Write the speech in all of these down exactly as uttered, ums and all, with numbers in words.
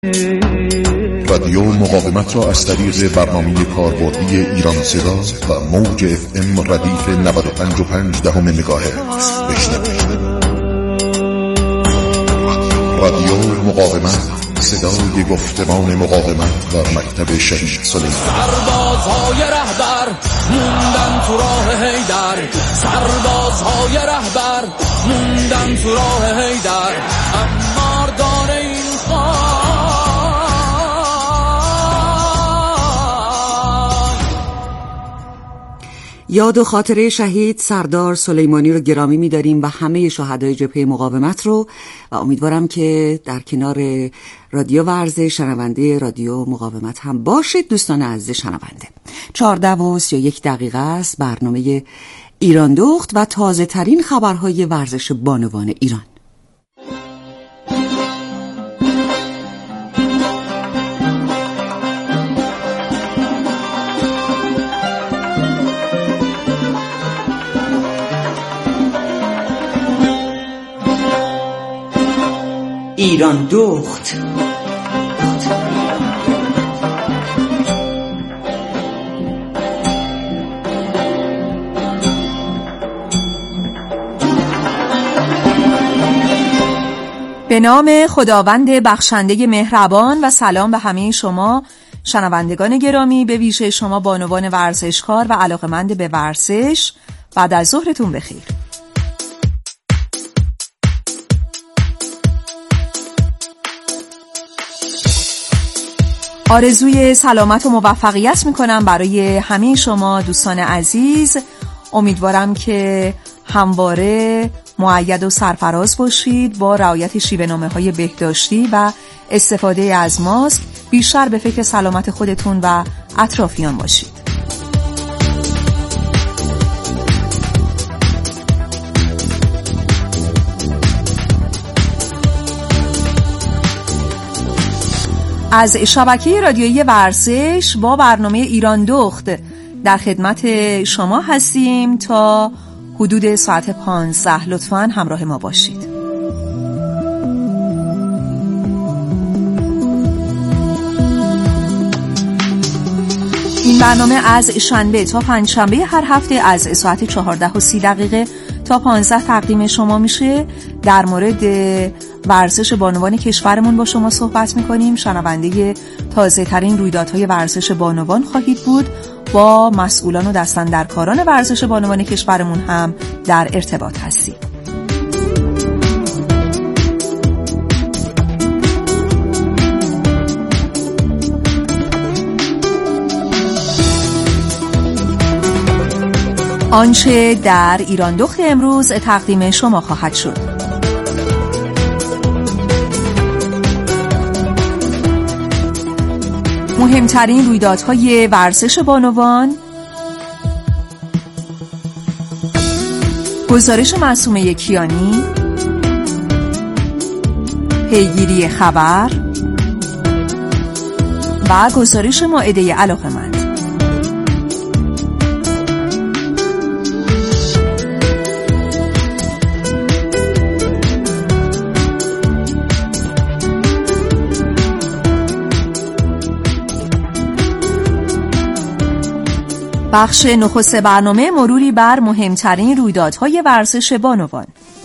رادیو مقاومت را از طریق برنامه کاربردی ایران صدا و موج اف ام ردیف نود و پنج و پنج دهم مگاهرتز بشنوید. رادیو مقاومت، صدای گفتمان مقاومت در مکتب شهید سلیمانی. سربازهای رهبر موندن تو راه حیدر، سربازهای رهبر موندن تو راه حیدر، اما داره این خان یاد و خاطره شهید سردار سلیمانی رو گرامی می‌داریم و همه شهدای جبهه مقاومت رو، و امیدوارم که در کنار رادیو ورزش شنونده رادیو مقاومت هم باشید. دوستان عزیز شنونده، چهارده و سی و یک دقیقه است برنامه ایران دخت و تازه ترین خبرهای ورزش بانوان ایران. ایران دخت. به نام خداوند بخشنده مهربان و سلام به همه شما شنوندگان گرامی، به ویژه شما بانوان ورزشکار و علاقه‌مند به ورزش. بعد از ظهرتون بخیر. آرزوی سلامت و موفقیت میکنم برای همه شما دوستان عزیز. امیدوارم که همواره مؤید و سرفراز باشید، با رعایت شیوه‌نامه‌های بهداشتی و استفاده از ماسک بیشتر به فکر سلامت خودتون و اطرافیان باشید. از شبکه رادیویی ورزش با برنامه ایران دخت در خدمت شما هستیم تا حدود ساعت پانزده. لطفاً همراه ما باشید. این برنامه از شنبه تا پنجشنبه هر هفته از ساعت چهارده و سی دقیقه تا پانزده تقدیم شما میشه. در مورد ورزش بانوان کشورمون با شما صحبت میکنیم. شنونده تازه ترین رویدادهای ورزش بانوان خواهید بود. با مسئولان و دستاندرکاران ورزش بانوان کشورمون هم در ارتباط هستیم. آنچه در ایران دخت امروز تقدیم شما خواهد شد: مهمترین رویدادهای ورزش بانوان، گزارش معصومه کیانی، پیگیری خبر و گزارش مائده علاقه‌مند. بخش نخست برنامه مروری بر مهمترین رویدادهای ورزش بانوان.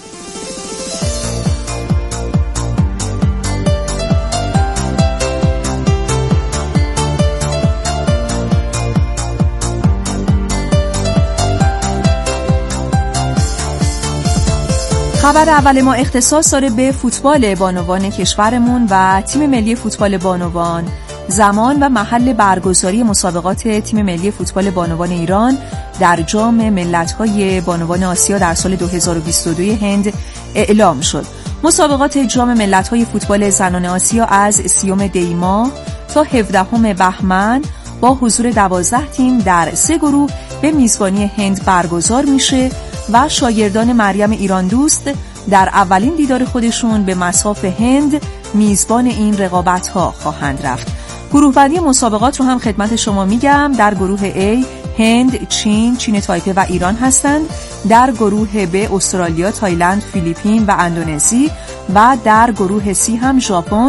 خبر اول ما اختصاص داره به فوتبال بانوان کشورمون و تیم ملی فوتبال بانوان. زمان و محل برگزاری مسابقات تیم ملی فوتبال بانوان ایران در جام ملت‌های بانوان آسیا در سال دو هزار و بیست و دو هند اعلام شد. مسابقات جام ملت‌های فوتبال زنان آسیا از سیوم دی ماه تا هفدهم بهمن با حضور دوازده تیم در سه گروه به میزبانی هند برگزار میشه و شاگردان مریم ایران دوست در اولین دیدار خودشون به مصاف هند میزبان این رقابت‌ها خواهند رفت. گروه بندی مسابقات رو هم خدمت شما میگم. در گروه A هند، چین، چین تایپه و ایران هستند. در گروه B استرالیا، تایلند، فیلیپین و اندونزی و در گروه C هم ژاپن،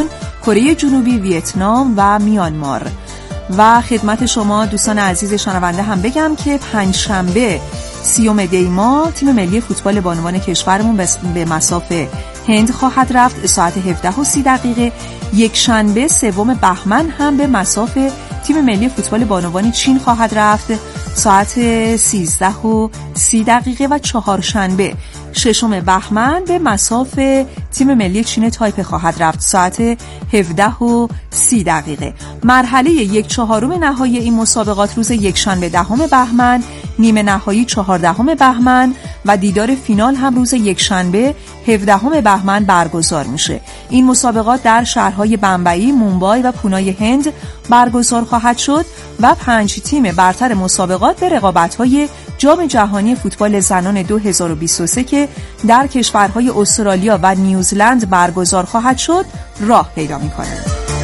کره جنوبی، ویتنام و میانمار. و خدمت شما دوستان عزیز شنونده هم بگم که پنجشنبه سیوم دی ماه تیم ملی فوتبال بانوان کشورمون به مصاف هند خواهد رفت ساعت هفده و سی دقیقه. یک شنبه سوم بهمن هم به مصاف تیم ملی فوتبال بانوان چین خواهد رفت ساعت سیزده و سی دقیقه و چهارشنبه ششم بهمن به مصاف تیم ملی چین تایپه خواهد رفت ساعت هفده و سی دقیقه. مرحله یک چهارم نهایی این مسابقات روز یکشنبه دهم بهمن، نیمه نهایی چهاردهم بهمن و دیدار فینال هم روز یکشنبه هفدهم بهمن برگزار میشه. این مسابقات در شهرهای بمبئی، مومبای و پونای هند برگزار خواهد شد و پنج تیم برتر مسابقات به رقابت‌های جام جهانی فوتبال زنان دو هزار و بیست و سه که در کشورهای استرالیا و نیوزلند برگزار خواهد شد راه پیدا می‌کنند.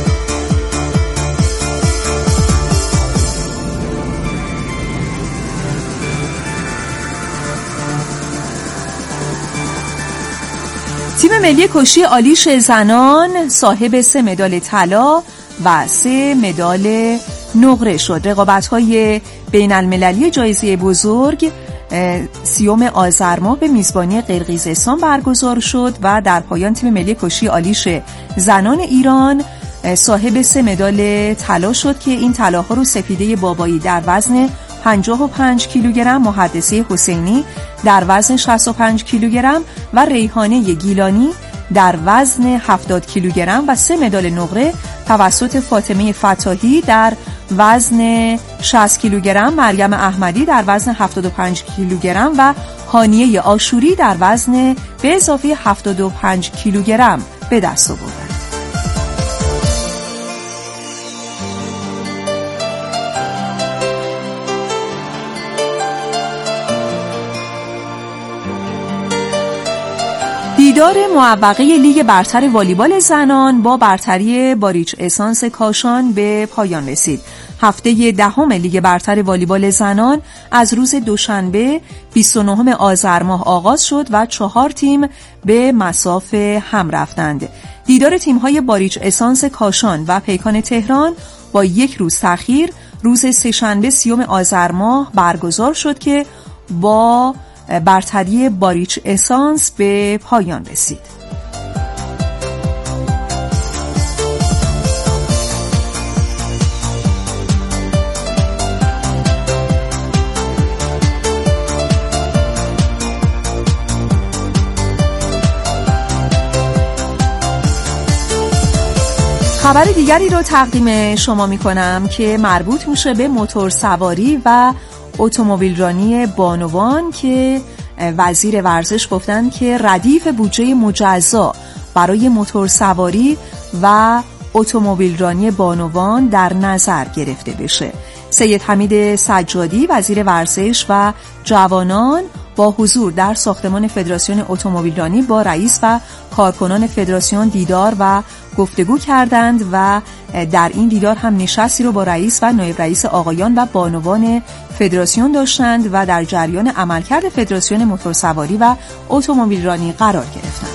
تیم ملی کشتی آلیش زنان صاحب سه مدال طلا و سه مدال نقره شد. رقابت‌های بین‌المللی جایزه بزرگ سیوم آذر ماه به میزبانی قرقیزستان برگزار شد و در پایان تیم ملی کشتی آلیش زنان ایران صاحب سه مدال طلا شد که این طلاها رو سپیده بابایی در وزن پنجاه و پنج کیلوگرم، محدثه حسینی در وزن شصت و پنج کیلوگرم و ریحانه گیلانی در وزن هفتاد کیلوگرم و سه مدال نقره توسط فاطمه فتاحی در وزن شصت کیلوگرم، مریم احمدی در وزن هفتاد و پنج کیلوگرم و هانیه آشوری در وزن به اضافه هفتاد و پنج کیلوگرم به دست آوردند. دیدار معوقه لیگ برتر والیبال زنان با برتری باریچ اسانس کاشان به پایان رسید. هفته دهم لیگ برتر والیبال زنان از روز دوشنبه بیست و نهم آذر ماه آغاز شد و چهار تیم به مصاف هم رفتند. دیدار تیم‌های باریچ اسانس کاشان و پیکان تهران با یک روز تأخیر روز سه‌شنبه سیوم آذر ماه برگزار شد که با برتری باریچ اسانس به پایان رسید. خبر دیگری رو تقدیم شما می کنم که مربوط میشه به موتور سواری و اتومبیل رانی بانوان که وزیر ورزش گفتن که ردیف بودجه مجزا برای موتور سواری و اتومبیل رانی بانوان در نظر گرفته بشه. سید حمید سجادی وزیر ورزش و جوانان با حضور در ساختمان فدراسیون اتومبیل رانی با رئیس و کارکنان فدراسیون دیدار و گفتگو کردند و در این دیدار هم نشستی رو با رئیس و نایب رئیس آقایان و بانوان فدراسیون داشتند و در جریان عملکرد فدراسیون موتورسواری و اتومبیل رانی قرار گرفتند.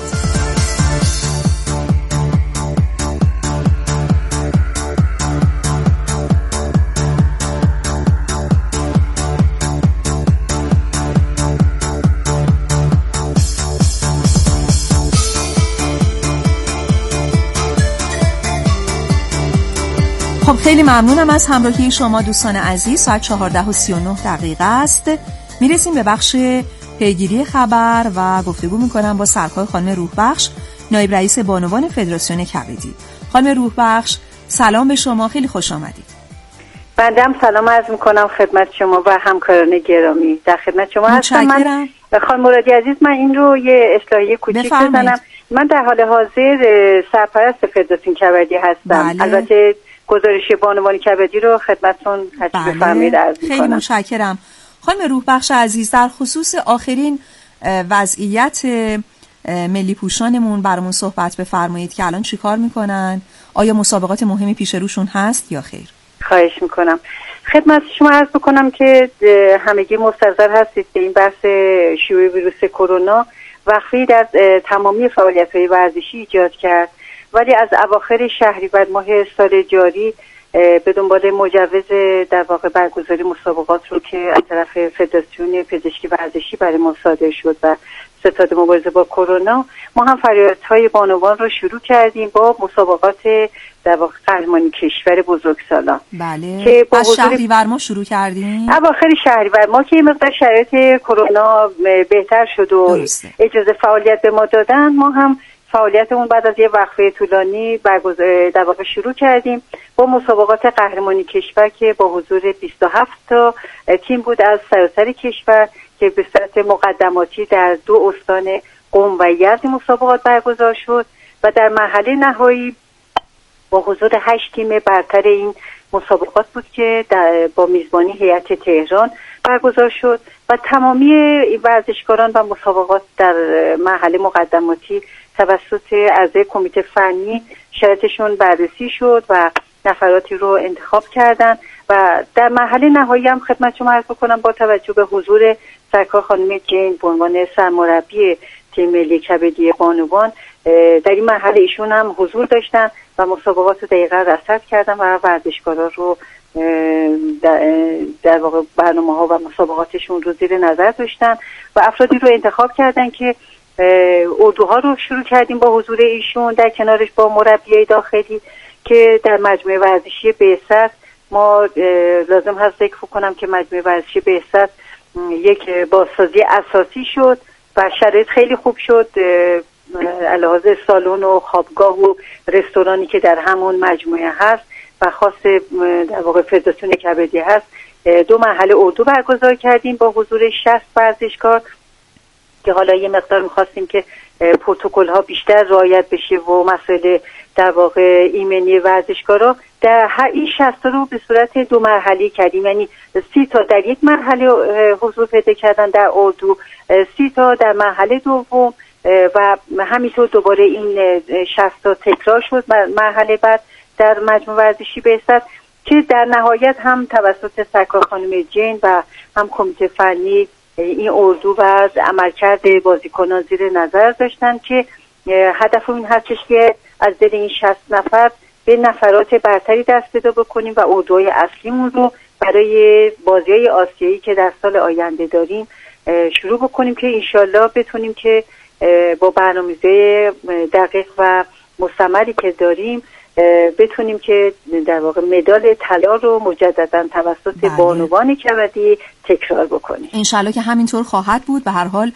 خب خیلی ممنونم از همراهی شما دوستان عزیز. ساعت چهارده و سی و نه دقیقه است. میرسیم به بخش پیگیری خبر و گفتگو میکنم با سرکار خانم روحبخش نایب رئیس بانوان فدراسیون کبدی. خانم روحبخش سلام به شما، خیلی خوش آمدید. بنده هم سلام عرض میکنم خدمت شما و همکاران گرامی. در خدمت شما هستم. من خانم مرادی عزیز، من این رو یه اصلاحیه کوچیک بزنم. من در حال حاضر سرپرست فدراسیون کبدی هستم. بله. البته گزارش بانوان کبدی رو خدمتتون هرچی بفرمایید عرض میکنم. خیلی متشکرم. خانم روحبخش عزیز، در خصوص آخرین وضعیت ملی پوشانمون برامون صحبت بفرمایید که الان چیکار میکنن؟ آیا مسابقات مهمی پیش روشون هست یا خیر؟ خواهش میکنم. خدمت شما عرض بکنم که همگی مستحضر هستید به این بحث شیوع ویروس کرونا وقفه‌ای در تمامی فعالیت‌های ورزشی ایجاد کرد ولی از اواخر شهریور ماه سال جاری به دنبال مجوز در واقع برگزاری مسابقات رو که از طرف فدراسیون پزشکی ورزشی برای ما صادر شد و ستاد مبارزه با کرونا، ما هم فعالیت‌های بانوان رو شروع کردیم با مسابقات در واقع قهرمانی کشور بزرگسالان. بله. که با از شهریور ما شروع کردیم. اواخر شهریور ما که مقدار شرایط کرونا بهتر شد و درسته. اجازه فعالیت به ما دادن، ما هم فعالیتمون بعد از یه وقفه طولانی برگزار در واقع شروع کردیم با مسابقات قهرمانی کشور که با حضور بیست و هفت تا تیم بود از سراسر کشور که به صورت مقدماتی در دو استان قم و یزد مسابقات برگزار شد و در مرحله نهایی با حضور هشت تیم برتر این مسابقات بود که در با میزبانی هیئت تهران برگزار شد و تمامی ورزشکاران و مسابقات در مرحله مقدماتی توسط اعضای کمیته فنی شرایطشون بررسی شد و نفراتی رو انتخاب کردن و در مرحله نهایی هم خدمت شما عرض بکنم با توجه به حضور سرکار خانم جین به عنوان سرمربی تیم ملی کبدی بانوان در این مرحله ایشون هم حضور داشتن و مسابقات دقیقا رصد کردن و ورزشکارا رو در واقع برنامه‌ها و مسابقاتشون رو زیر نظر داشتن و افرادی رو انتخاب کردن که اردوها رو شروع کردیم با حضور ایشون، در کنارش با مربیای داخلی که در مجموعه ورزشی بهست ما لازم هست ذکر کنم که مجموعه ورزشی بهست یک بازسازی اساسی شد و شرایط خیلی خوب شد، علاوه سالن و خوابگاه و رستورانی که در همون مجموعه هست و خاص در واقع فدراسیون کبدی هست. دو مرحله اردو برگزار کردیم با حضور شصت ورزشکار که حالا یه مقدار می‌خواستیم که پروتکل ها بیشتر رعایت بشه و مسئله در واقع ایمنی ورزشکارا در هر این شصت رو به صورت دو مرحله کردیم، یعنی سی تا در یک مرحله حضور پیدا کردن در اردو، سی تا در مرحله دوم و همینطور دوباره این شصت تا تکرار شد مرحله بعد در مجموعه ورزشی بهست که در نهایت هم توسط سرکار خانم جین و هم کمیته فنی این اردو و عملکرد بازیکنان زیر نظر داشتن که هدف این هستش که از دل این شصت نفر به نفرات برتری دست پیدا بکنیم و اردوهای اصلیمون رو برای بازی‌های آسیایی که در سال آینده داریم شروع بکنیم که انشالله بتونیم که با برنامه‌ریزی دقیق و مستمری که داریم بتونیم که در واقع مدال طلا رو مجددا توسط بله. بانوان کبدی تکرار بکنیم. انشالله که همینطور خواهد بود. به هر حال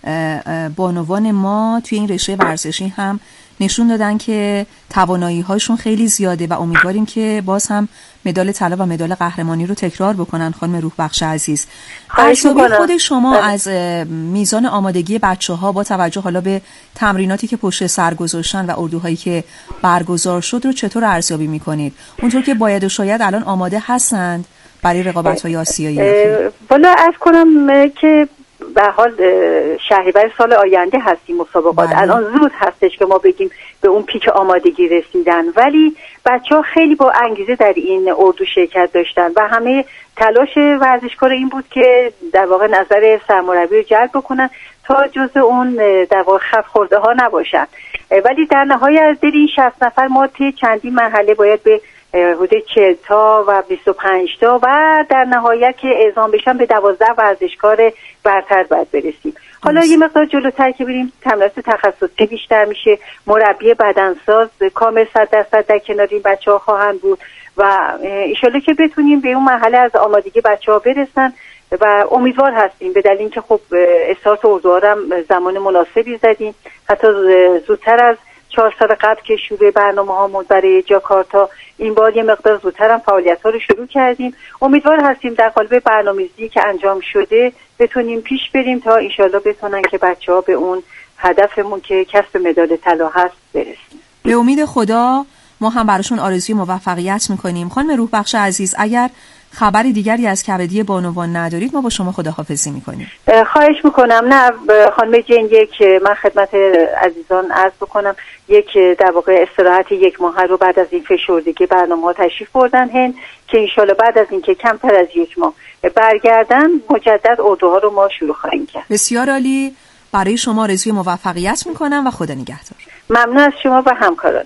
بانوان ما توی این رشته ورزشی هم نشون دادن که توانایی هاشون خیلی زیاده و امیدواریم که باز هم مدال طلا و مدال قهرمانی رو تکرار بکنن. خانم روح بخش عزیز، ارزیابی خود شما بله. از میزان آمادگی بچه‌ها با توجه حالا به تمریناتی که پشت سر گذاشتن و اردوهایی که برگزار شد رو چطور ارزیابی میکنید؟ اونطور که باید و شاید الان آماده هستند برای رقابت‌های آسیایی؟ والا عرض کنم که به حال شهریور سال آینده هستیم مسابقات بله. الان زود هستش که ما بگیم به اون پیک آمادگی رسیدن، ولی بچه‌ها خیلی با انگیزه در این اردو شرکت داشتن و همه تلاش ورزشکار این بود که در واقع نظر سرمربی رو جلب بکنن تا جزء اون در واقع خط خورده ها نباشن، ولی در نهایت از دل این شصت نفر ما طی چندین مرحله باید به حدود چهل تا و بیست و پنج تا و در نهایت که اعزام بشن به دوازده ورزشکار برتر باید برسیم. حالا یه مقدار جلوتر که بریم تمرینات تخصصی بیشتر میشه، مربی بدنساز کامل صد درصد در کنار این بچه‌ها خواهند بود و انشالله که بتونیم به اون مرحله از آمادگی بچه‌ها برسن و امیدوار هستیم به دلیل اینکه خب استارت اردوها هم زمان مناسبی زدیم، حتی زودتر از چهار سال قبل که شروع برنامه هامون برای جاکارتا این بار یه مقدار زودتر هم فعالیت ها رو شروع کردیم. امیدوار هستیم در قالب برنامه‌ریزی که انجام شده بتونیم پیش بریم تا انشالله بتونن که بچه ها به اون هدفمون که کسب مدال طلا هست برسیم. به امید خدا ما هم براشون آرزوی موفقیت میکنیم. خانم روح بخش عزیز، اگر خبری دیگری از کبدی بانوان ندارید ما با شما خداحافظی میکنیم. خواهش میکنم. نه خانم جین، یک من خدمت عزیزان عرض بکنم، یک در واقع استراحت یک ماه رو بعد از این فشردگی برنامه ها تشریف بردن هند که انشالله بعد از این که کمتر از یک ماه برگردن مجدد اردوها رو ما شروع خواهیم کرد. بسیار عالی. برای شما آرزوی موفقیت میکنم و خدا نگهدار. ممنون از شما و همکارانتون.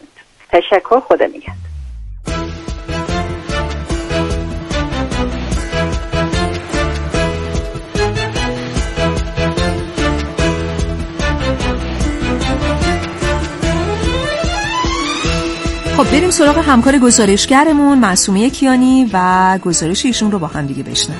تشکر. خدا نگهدار. خب بریم سراغ همکار گزارشگرمون معصومه کیانی و گزارش ایشون رو با هم دیگه بشنویم.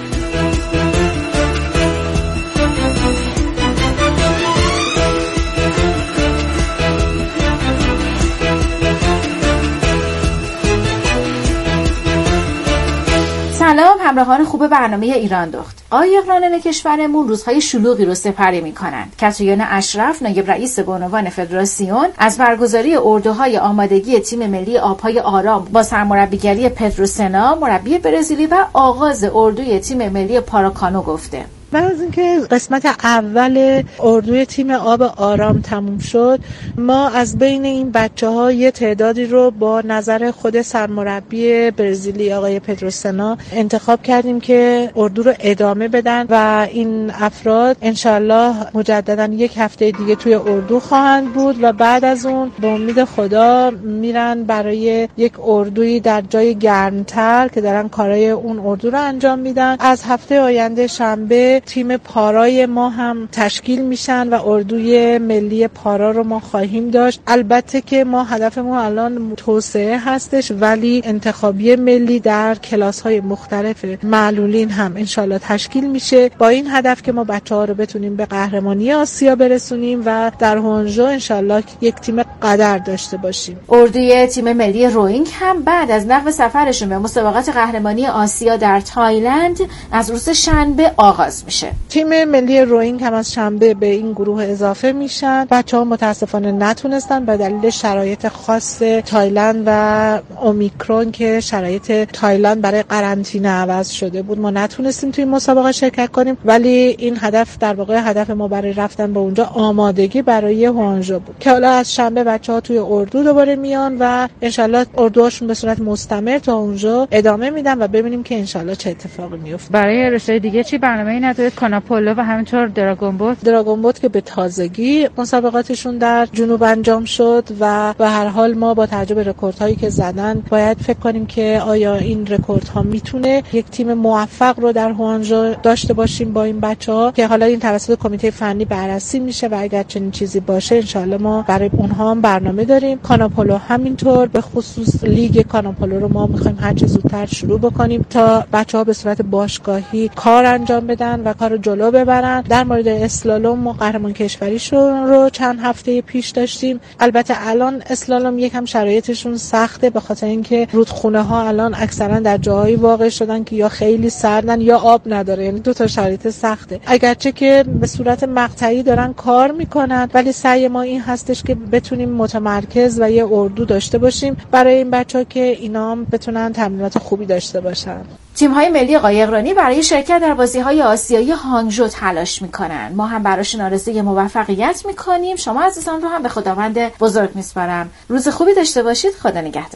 سلام همراهان خوب برنامه ایران دخت. آیقرانان کشورمون روزهای شلوغی رو سپری می‌کنند. کاتریانا اشرف نایب رئیس بانوان فدراسیون از برگزاری اردوهای آمادگی تیم ملی آبهای آرام با سرمربیگری پدرو سنا مربی برزیلی و آغاز اردوی تیم ملی پاراکانو گفته. بعد از اینکه قسمت اول اردوی تیم آب آرام تموم شد، ما از بین این بچه‌ها یه تعدادی رو با نظر خود سرمربی برزیلی آقای پدرو سنا انتخاب کردیم که اردو رو ادامه بدن و این افراد انشالله مجددا یک هفته دیگه توی اردو خواهند بود و بعد از اون به امید خدا میرن برای یک اردویی در جای گرمتر که دارن کارهای اون اردو رو انجام میدن. از هفته آینده شنبه تیم پارای ما هم تشکیل میشن و اردوی ملی پارا رو ما خواهیم داشت. البته که ما هدفمون الان توسعه هستش، ولی انتخابی ملی در کلاس‌های مختلف معلولین هم انشالله تشکیل میشه با این هدف که ما بچه‌ها رو بتونیم به قهرمانی آسیا برسونیم و در هونجو انشالله یک تیم قدر داشته باشیم. اردوی تیم ملی روینگ هم بعد از لغو سفرشون به مسابقات قهرمانی آسیا در تایلند از روز شنبه آغاز میشه. تیم ملی روینگ هم از شنبه به این گروه اضافه میشن. بچه‌ها متاسفانه نتونستن به دلیل شرایط خاص تایلند و اومیکرون که شرایط تایلند برای قرنطینه عوض شده بود، ما نتونستیم توی مسابقه شرکت کنیم، ولی این هدف در واقع هدف ما برای رفتن به اونجا آمادگی برای هوانژو بود که حالا از شنبه بچه‌ها توی اردو دوباره میان و انشالله اردوهاشون به صورت مستمر تا اونجا ادامه میدن و ببینیم که انشالله چه اتفاقی میفته. برای رشته دیگه چی برنامه‌ای ندارید؟ کاناپولو و همینطور دراگون بوت دراگون بوت که به تازگی مسابقاتشون در جنوب انجام شد و به هر حال ما با توجه به رکوردهایی که زدن باید فکر کنیم که آیا این رکوردها میتونه یک تیم موفق رو در هوانژو داشته باشیم با این بچه‌ها که حالا این توسط کمیته فنی بررسی میشه و اگر چنین چیزی باشه انشالله ما برای اونها هم برنامه داریم. کاناپولو همینطور، به خصوص لیگ کاناپولو رو ما می‌خوایم هر چه زودتر شروع بکنیم تا بچه‌ها به صورت باشگاهی کار انجام بدن و کارو جلو ببرن. در مورد اسلالوم ما قهرمان کشوریشون رو چند هفته پیش داشتیم. البته الان اسلالوم یکم شرایطشون سخته به خاطر اینکه رودخونه ها الان اکثرا در جاهایی واقع شدن که یا خیلی سردن یا آب نداره، یعنی دو تا شرایط سخته. اگرچه که به صورت مقطعی دارن کار میکنن، ولی سعی ما این هستش که بتونیم متمرکز و یه اردو داشته باشیم برای این بچه‌ها که اینا هم بتونن تمرینات خوبی داشته باشن. تیم‌های ملی قایقرانی برای شرکت در بازی‌های آسیایی هانگژو تلاش می‌کنن. ما هم براشون آرزوی موفقیت می‌کنیم. شما عزیزان رو هم به خداوند بزرگ می‌سپارم. روز خوبی داشته باشید. خدا نگهدار.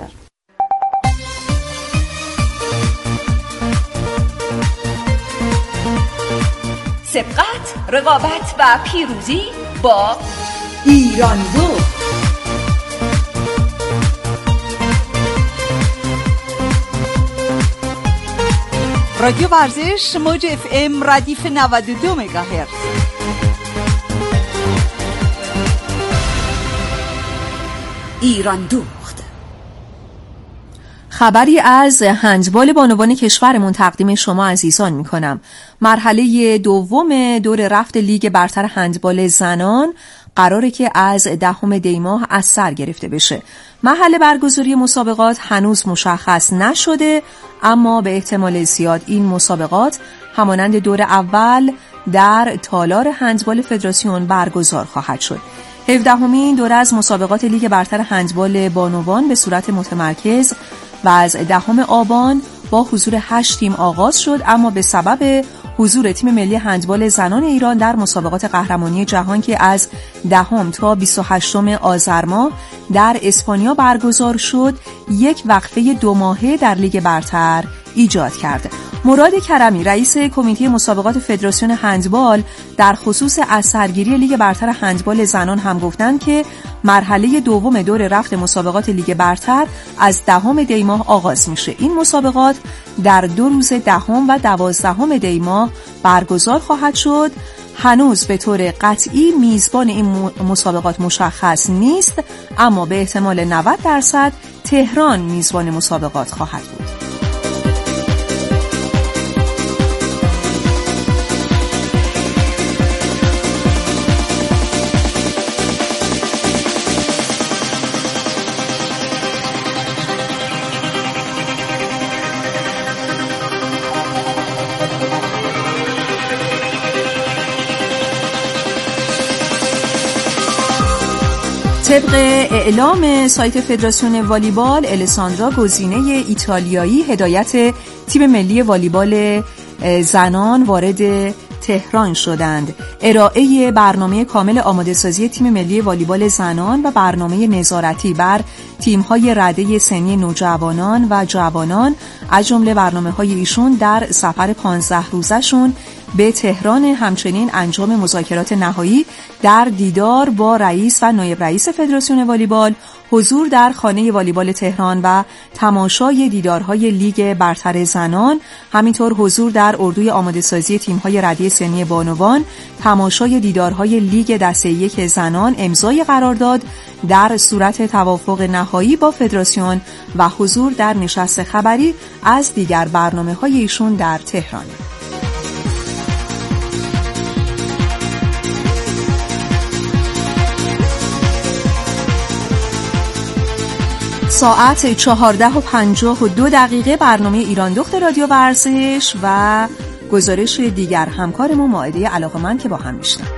سبقت، رقابت و پیروزی با ایران دو. رادیو ورزش موج اف ام ردیف نود و دو مگاهرتز. ایران دوخت. خبری از هندبال بانوان کشورمون تقدیم شما عزیزان میکنم. مرحله دوم دور رفت لیگ برتر هندبال زنان قراره که از دهم دی ماه از سر گرفته بشه. محل برگزاری مسابقات هنوز مشخص نشده، اما به احتمال زیاد این مسابقات همانند دور اول در تالار هندبال فدراسیون برگزار خواهد شد. هفدهمین دوره از مسابقات لیگ برتر هندبال بانوان به صورت متمرکز و از دهم آبان با حضور هشت تیم آغاز شد، اما به سبب حضور تیم ملی هندبال زنان ایران در مسابقات قهرمانی جهان که از دهم تا بیست و هشتم آذر ماه در اسپانیا برگزار شد، یک وقفه دو ماهه در لیگ برتر ایجاد کرد. مراد کرمی رئیس کمیته مسابقات فدراسیون هندبال در خصوص از سرگیری لیگ برتر هندبال زنان هم گفتند که مرحله دوم دور رفت مسابقات لیگ برتر از دهم دی ماه آغاز میشه. این مسابقات در دو روز دهم و دوازدهم دی ماه برگزار خواهد شد. هنوز به طور قطعی میزبان این مسابقات مشخص نیست، اما به احتمال نود درصد تهران میزبان مسابقات خواهد بود. طبق اعلام سایت فدراسیون والیبال، الساندرا گزینه ایتالیایی هدایت تیم ملی والیبال زنان وارد تهران شدند. ارائه برنامه کامل آماده سازی تیم ملی والیبال زنان و برنامه نظارتی بر تیم‌های رده سنی نوجوانان و جوانان از جمله برنامه‌های ایشون در سفر پانزده روزشون به تهران، همچنین انجام مذاکرات نهایی در دیدار با رئیس و نایب رئیس فدراسیون والیبال، حضور در خانه والیبال تهران و تماشای دیدارهای لیگ برتر زنان، همینطور حضور در اردوی آماده سازی تیم‌های رده سنی بانوان، تماشای دیدارهای لیگ دسته یک زنان، امضای قرارداد در صورت توافق نهایی با فدراسیون و حضور در نشست خبری از دیگر برنامه‌های ایشون در تهران. ساعت چهارده و پنجاه و دو دقیقه برنامه ایران دخت رادیو ورزش و گزارش دیگر همکارمون مائده علاقه‌مند که با هم میشنم.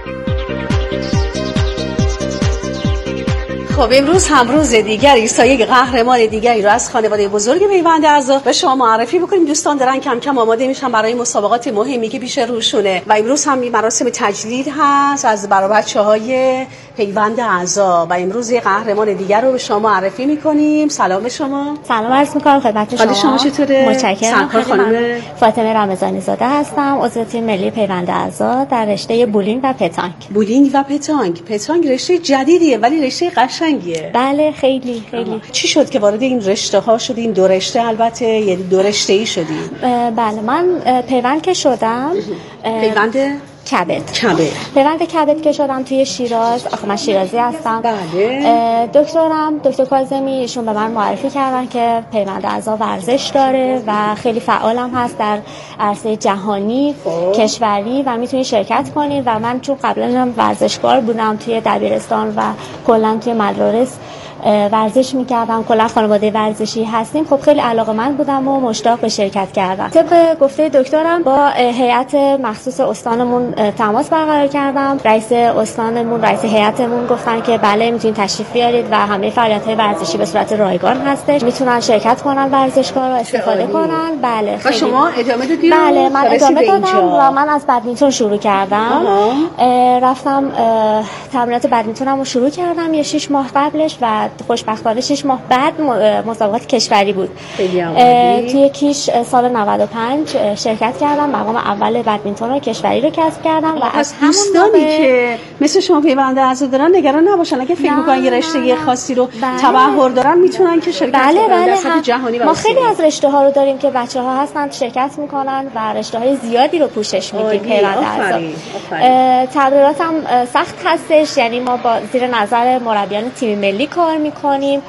خب امروز هم روز دیگری، سایه قهرمان دیگری رو از خانواده بزرگ پیوند اعضا به شما معرفی بکنیم. دوستان دارن کم کم آماده میشن برای مسابقات مهمی که پیش روشونه و امروز هم مراسم تجلیل هست از برای بچه‌های پیوند اعضا و امروز یه قهرمان دیگر رو به شما معرفی میکنیم. سلام به شما. سلام عرض میکنم خدمت شما. حال شما چطوره؟ متشکرم. خانم فاطمه رمضانی زاده هستم، عضو تیم ملی پیوند اعضا در رشته بولینگ و پتانک. بولینگ و پتانک. پتانک رشته جدیدیه ولی رشته قشنگیه. بله خیلی خیلی. آه. چی شد که وارد این رشته ها شدین؟ دو رشته البته، یعنی دو رشته‌ای شدین. بله من پیوند که شدم. پیوند کبد. کبد. پیوند کبد که شدم توی شیراز. آخه من شیرازی هستم. بله. دکترم دکتر کاظمی ایشون به من معرفی کردن که پیوند اعضا ورزش داره و خیلی فعالم هست در عرصه جهانی، خوب. کشوری و میتونی شرکت کنی و من چون قبلا هم ورزشکار بودم توی دبیرستان و کلا توی مدارس ورزش میکردم، کلا خانواده ورزشی هستیم، خب خیلی علاقه‌مند بودم و مشتاق به شرکت کردم. طبق گفته دکترم با هیئت مخصوص استانمون تماس برقرار کردم. رئیس استانمون، رئیس هیئتمون گفتن که بله میتونید تشریف بیارید و همه فعالیت‌های ورزشی به صورت رایگان هستش، میتونن شرکت کنن ورزشکارا استفاده کنن. بله. و شما ادامه دادید؟ بله من ادامه دادم و من از بدمینتون شروع کردم. رفتم تمرینات بدمینتونم رو شروع کردم یه شش ماه قبلش و خوشبختانه شش ماه بعد مسابقات کشوری بود. توی کیش سال نود و پنج شرکت کردم، مقام اول بدمینتون کشوری رو کسب کردم و از همون دوستانی که مثل شما پیوند اعضا دارن نگران نباشن، اگه فکر می‌کنن یه رشته خاصی رو تبحر دارن میتونن که شرکت بله کنن بله در سطح جهانی. ما خیلی از رشته‌ها رو داریم که بچه‌ها هستن شرکت میکنن و رشته‌های زیادی رو پوشش میدیم پیوند اعضا. تمریناتم سخت هستش، یعنی ما با زیر نظر مربیان تیم ملی کار میکنیم،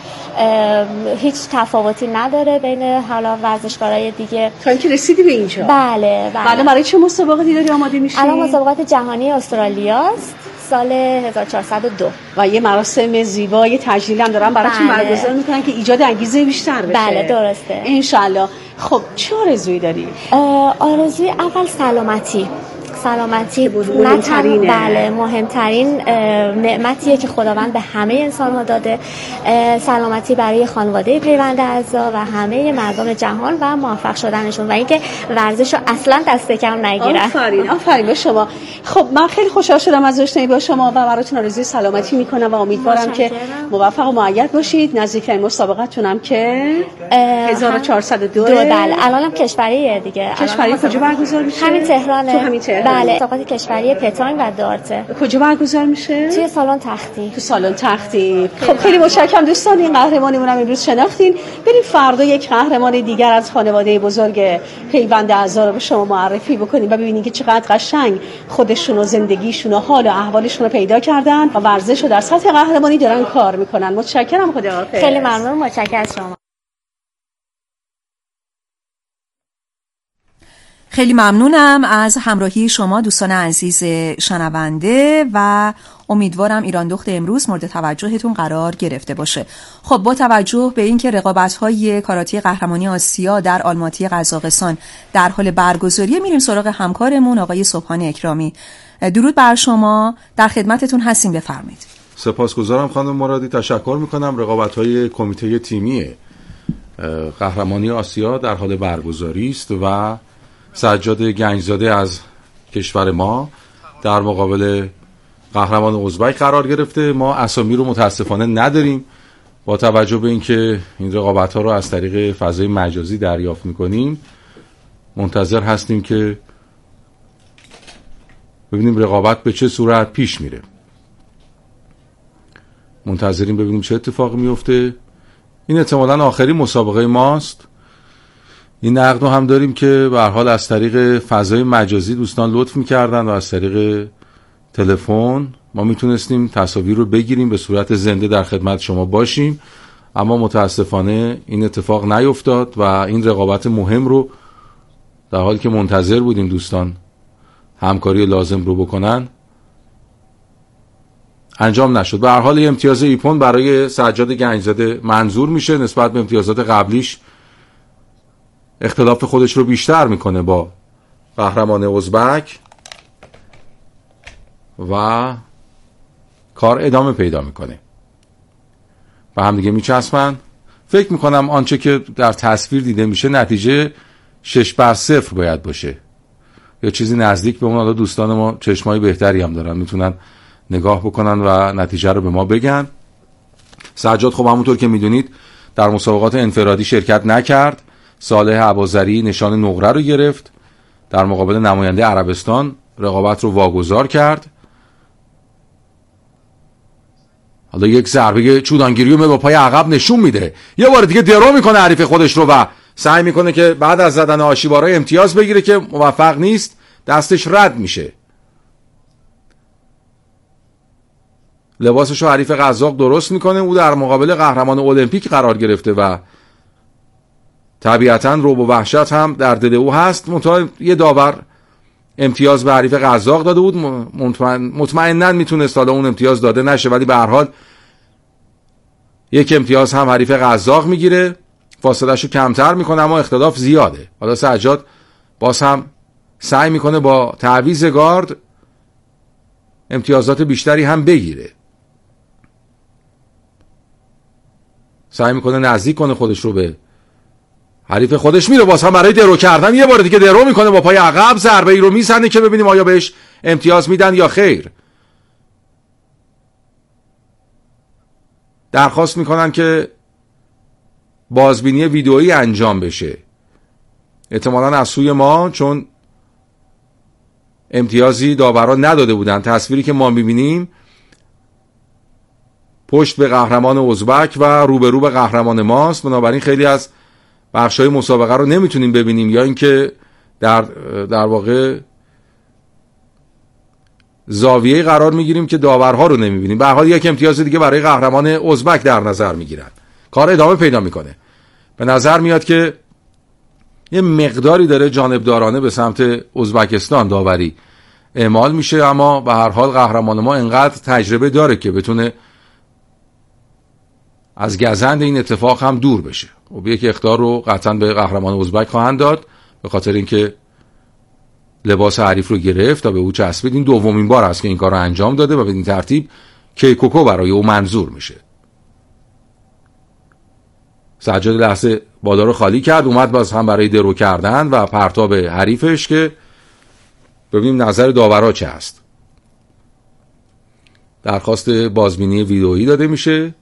هیچ تفاوتی نداره بین حالا ورزشکارای دیگه. تا اینکه رسیدی به اینجا. بله بله. الان برای چه مسابقاتی داری آماده میشی؟ الان مسابقات جهانی استرالیاست سال هزار و چهارصد و دو و یه مراسم زیبای تجلیل هم دارن براتون بله. برگزار میکنن که ایجاد انگیزه بیشتر بشه. بله درسته ان شاء الله. خب چه آرزویی داری؟ آرزوی اول سلامتی سلامتی مهمترینه. بله مهمترین نعمتیه که خداوند به همه انسان‌ها داده. سلامتی برای خانواده پیوند اعضا و همه مردم جهان و موفق شدنشون و اینکه ورزش رو اصلا دست کم نگیرن. آفرین آفرین به شما. خب من خیلی خوشحال شدم از آشنایی با شما و براتون آرزوی سلامتی میکنم و امیدوارم که موفق و مؤید باشید. نزدیکترین مسابقتونم که هزار و چهارصد و دو بله الانم کشوریه دیگه. کشوری کجا برگزار میشه؟ همین تهرانه. تو همین تهران. بله مسابقات کشوری پتانگ و دارته. کجا برگزار میشه؟ توی سالن تختی. تو سالن تختی. خب خیلی متشکرم دوستان، این قهرمانمون هم امروز شناختین. بریم فردا یک قهرمان دیگر از خانواده بزرگ پیوند اعضا رو به شما معرفی بکنیم و ببینید که چقدر قشنگ خودشون و زندگیشون و حال و احوالشون رو پیدا کردن و ورزش رو در سطح قهرمانی دارن کار میکنن. متشکرم. خداحافظ. خیلی ممنون. متشکرم از شما. خیلی ممنونم از همراهی شما دوستان عزیز شنونده و امیدوارم ایران دخت امروز مورد توجهتون قرار گرفته باشه. خب با توجه به اینکه رقابت‌های کاراته قهرمانی آسیا در آلماتی قزاقستان در حال برگزاریه، میریم سراغ همکارمون آقای صبحانی اکرامی. درود بر شما، در خدمتتون هستیم، بفرمایید. سپاسگزارم خانم مرادی، تشکر میکنم. رقابت‌های کمیته تیمی قهرمانی آسیا در حال برگزاری است و سجاد گنجزاده از کشور ما در مقابل قهرمان ازبک قرار گرفته. ما اسامی رو متاسفانه نداریم، با توجه به اینکه این رقابت‌ها رو از طریق فضای مجازی دریافت می‌کنیم. منتظر هستیم که ببینیم رقابت به چه صورت پیش میره. منتظریم ببینیم چه اتفاقی میفته. این احتمالاً آخرین مسابقه ماست. این نقد رو هم داریم که به هر حال از طریق فضای مجازی دوستان لطف می‌کردن و از طریق تلفن ما میتونستیم تصاویر رو بگیریم، به صورت زنده در خدمت شما باشیم، اما متاسفانه این اتفاق نیفتاد و این رقابت مهم رو در حالی که منتظر بودیم دوستان همکاری لازم رو بکنن انجام نشد. به هر حال امتیاز ایپون برای سجاد گنجزاده منظور میشه، نسبت به امتیازات قبلیش اختلاف خودش رو بیشتر میکنه با قهرمان ازبک و کار ادامه پیدا میکنه. با هم دیگه میچسبن. فکر میکنم آنچه که در تصویر دیده میشه نتیجه شش بر صفر باید باشه یا چیزی نزدیک به اون. حالا دوستان ما چشمای بهتری هم دارن، میتونن نگاه بکنن و نتیجه رو به ما بگن. سجاد خب همونطور که میدونید در مسابقات انفرادی شرکت نکرد. صالح ابوذری نشان نقره رو گرفت، در مقابل نماینده عربستان رقابت رو واگذار کرد. حالا یک ضربه چوبانگیری رو با پای عقب نشون میده، یه بار دیگه درو میکنه حریف خودش رو و سعی میکنه که بعد از زدن آشیبارای امتیاز بگیره که موفق نیست، دستش رد میشه. لباسش رو حریف قزاق درست میکنه. او در مقابل قهرمان المپیک قرار گرفته و طبیعتاً رعب و وحشت هم در دل او هست. منتها یه داور امتیاز به حریف قزاق داده بود، مطمئن مطمئناً میتونست حالا اون امتیاز داده نشه، ولی به هر حال یک امتیاز هم حریف قزاق میگیره، فاصله‌شو کمتر میکنه، اما اختلاف زیاده. حالا سجاد باز هم سعی میکنه با تعویض گارد امتیازات بیشتری هم بگیره، سعی میکنه نزدیک کنه خودش رو به حریف خودش. میره باز هم برای درو کردن یه بار دیگه درو میکنه با پای عقب، ضربه ای رو میزنه که ببینیم آیا بهش امتیاز میدن یا خیر. درخواست میکنن که بازبینی ویدئویی انجام بشه، احتمالاً از سوی ما، چون امتیازی داوران نداده بودن. تصویری که ما میبینیم پشت به قهرمان ازبک و روبرو به قهرمان ماست، بنابراین خیلی از بخشای مسابقه رو نمیتونیم ببینیم، یا اینکه در در واقع زاویه قرار میگیریم که داورها رو نمیبینیم. به هر حال یک امتیاز دیگه برای قهرمان ازبک در نظر میگیرن. کار ادامه پیدا میکنه. به نظر میاد که یه مقداری داره جانبدارانه به سمت ازبکستان داوری اعمال میشه، اما به هر حال قهرمان ما انقدر تجربه داره که بتونه از گزند این اتفاق هم دور بشه. و یک اخطار رو قطعا به قهرمان ازبک خواهند داد، به خاطر اینکه لباس حریف رو گرفت و به او چسبید. این دومین بار است که این کار رو انجام داده و به این ترتیب کیکوکو برای او منظور میشه. سجاد لحظه بالا رو خالی کرد، اومد باز هم برای درو کردن و پرتاب حریفش که ببینیم نظر داورا چه است. درخواست بازبینی ویدئویی داده میشه.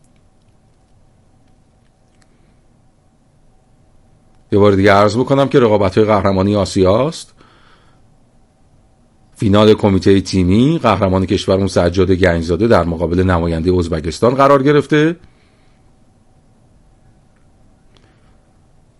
یه بار دیگه عرض بکنم که رقابت‌های قهرمانی آسیا است. فینال کمیته تیمی قهرمان کشورمون سجاد گنجزاده در مقابل نماینده ازبکستان قرار گرفته.